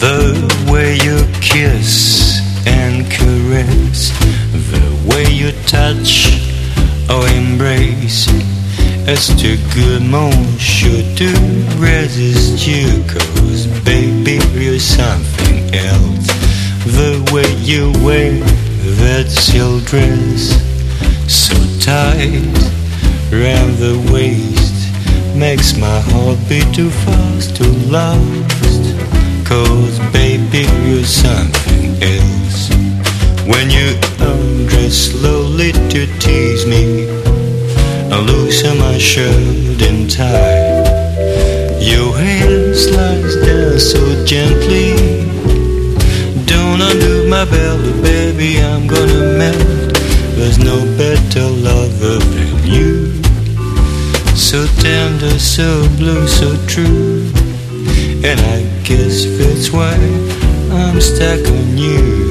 The way you kiss and caress, the way you touch or embrace, it's too good, monsieur, to resist you. 'Cause baby, you're something else. The way you wear that silk dress, so tight round the waist, makes my heart beat too fast, too lost. 'Cause baby, you're something else. When you undress slowly to tease me, I loosen my shirt and tie. Your hand slides down so gently. Don't undo my belly, baby, I'm gonna melt. There's no better lover than you. So tender, so blue, so true. And I guess that's why I'm stuck on you.